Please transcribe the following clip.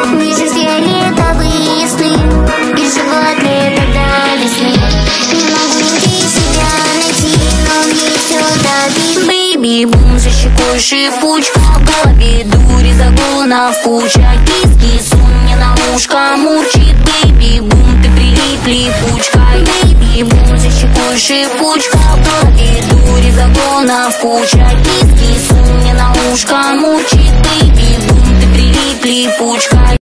Вижу фиолетовые сны и живот лето до весны. Не могу где себя найти, но мне все дадут. Бэйби-бум, за щекой шипучка, в голове дури, загонов куча. Киски, сон мне на ушко мурчит. Бэйби-бум, ты прилип липучкой. Бэйби-бум, за щекой шипучка, в голове дури, загонов куча. Киски, сон мне на ушко мурчит. Бэйби-бум, ты прилип липучкой.